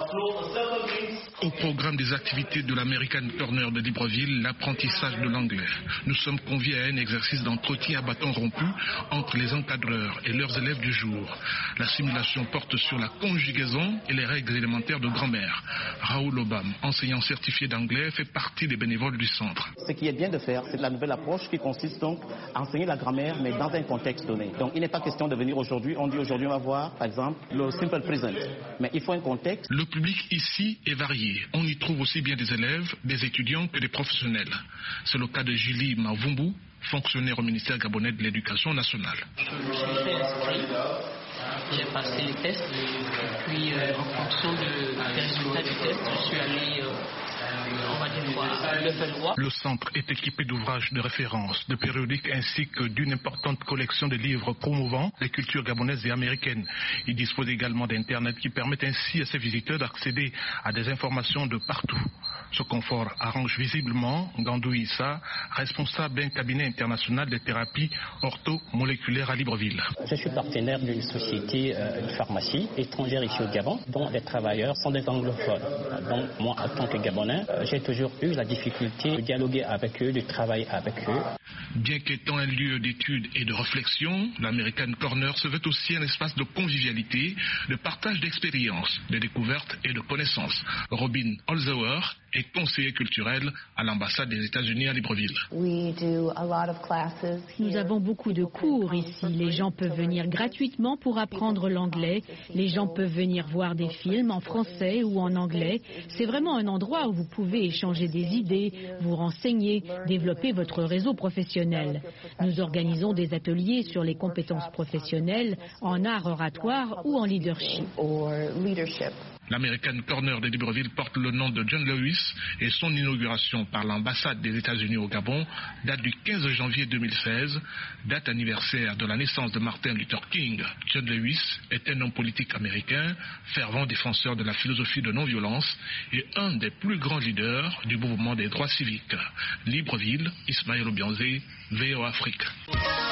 Au programme des activités de l'American Corner de Libreville, l'apprentissage de l'anglais. Nous sommes conviés à un exercice d'entretien à bâton rompu entre les encadreurs et leurs élèves du jour. La simulation porte sur la conjugaison et les règles élémentaires de grammaire. Raoul Obam, enseignant certifié d'anglais, fait partie des bénévoles du centre. Ce qui est bien de faire, c'est la nouvelle approche qui consiste donc à enseigner la grammaire, mais dans un contexte donné. Donc il n'est pas question de venir aujourd'hui, on dit aujourd'hui on va voir, par exemple, le simple present. Mais il faut un contexte. Le public ici est varié. On y trouve aussi bien des élèves, des étudiants que des professionnels. C'est le cas de Julie Mavumbu, fonctionnaire au ministère gabonais de l'Éducation nationale. Je me suis fait inscrire, j'ai passé les tests, puis en fonction des résultats du test, je suis allé Le centre est équipé d'ouvrages de référence, de périodiques ainsi que d'une importante collection de livres promouvant les cultures gabonaises et américaines. Il dispose également d'Internet qui permet ainsi à ses visiteurs d'accéder à des informations de partout. Ce confort arrange visiblement Gandou Issa, responsable d'un cabinet international de thérapie orthomoléculaire à Libreville. Je suis partenaire d'une société de pharmacie étrangère ici au Gabon, dont les travailleurs sont des anglophones. Donc moi, en tant que Gabonais, j'ai toujours eu la difficulté de dialoguer avec eux, de travailler avec eux. Bien qu'étant un lieu d'étude et de réflexion, l'American Corner se veut aussi un espace de convivialité, de partage d'expériences, de découvertes et de connaissances. Robin Holzauer est conseiller culturel à l'ambassade des États-Unis à Libreville. Nous avons beaucoup de cours ici. Les gens peuvent venir gratuitement pour apprendre l'anglais. Les gens peuvent venir voir des films en français ou en anglais. C'est vraiment un endroit où vous pouvez échanger des idées, vous renseigner, développer votre réseau professionnel. Nous organisons des ateliers sur les compétences professionnelles, en art oratoire ou en leadership. L'American Corner de Libreville porte le nom de John Lewis et son inauguration par l'ambassade des États-Unis au Gabon date du 15 janvier 2016, date anniversaire de la naissance de Martin Luther King. John Lewis est un homme politique américain, fervent défenseur de la philosophie de non-violence et un des plus grands leaders du mouvement des droits civiques. Libreville, Ismaël Obianzé, VOA Afrique.